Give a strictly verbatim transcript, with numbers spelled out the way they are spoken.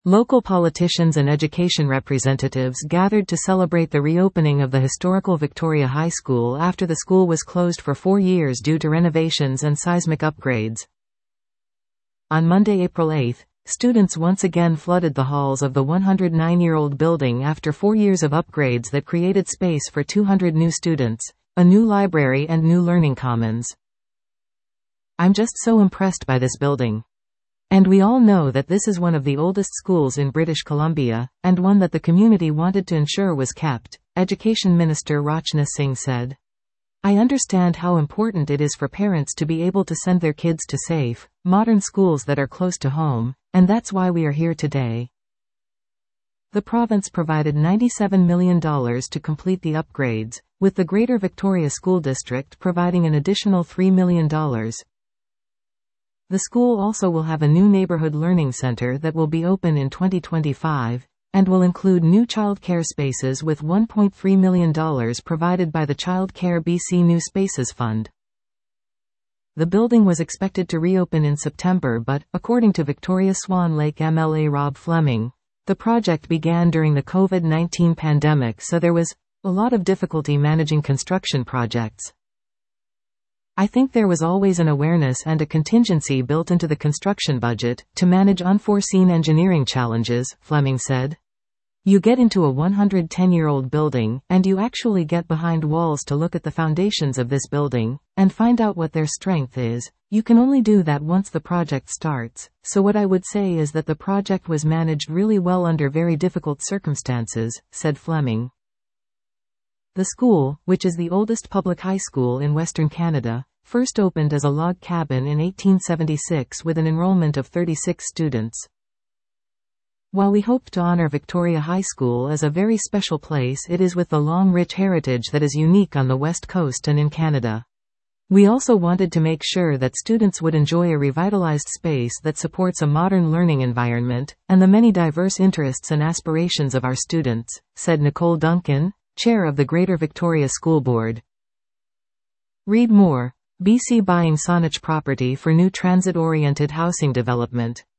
Local politicians and education representatives gathered to celebrate the reopening of the historical Victoria High School after the school was closed for four years due to renovations and seismic upgrades. On Monday, April eighth, students once again flooded the halls of the one hundred nine-year-old building after four years of upgrades that created space for two hundred new students, a new library and new learning commons. "I'm just so impressed by this building. And we all know that this is one of the oldest schools in British Columbia, and one that the community wanted to ensure was kept," Education Minister Rachna Singh said. "I understand how important it is for parents to be able to send their kids to safe, modern schools that are close to home, and that's why we are here today." The province provided ninety-seven million dollars to complete the upgrades, with the Greater Victoria School District providing an additional three million dollars. The school also will have a new neighborhood learning center that will be open in twenty twenty-five, and will include new childcare spaces with one point three million dollars provided by the Child Care B C New Spaces Fund. The building was expected to reopen in September but, according to Victoria Swan Lake M L A Rob Fleming, the project began during the COVID nineteen pandemic, so there was a lot of difficulty managing construction projects. "I think there was always an awareness and a contingency built into the construction budget to manage unforeseen engineering challenges," Fleming said. "You get into a one hundred ten-year-old building, and you actually get behind walls to look at the foundations of this building, and find out what their strength is. You can only do that once the project starts, so what I would say is that the project was managed really well under very difficult circumstances," said Fleming. The school, which is the oldest public high school in Western Canada, first opened as a log cabin in eighteen seventy-six with an enrollment of thirty-six students. While we hope to honor Victoria High School as a very special place, it is with the long rich heritage that is unique on the West Coast and in Canada. We also wanted to make sure that students would enjoy a revitalized space that supports a modern learning environment, and the many diverse interests and aspirations of our students, said Nicole Duncan, Chair of the Greater Victoria School Board. Read more. B C buying Saanich property for new transit-oriented housing development.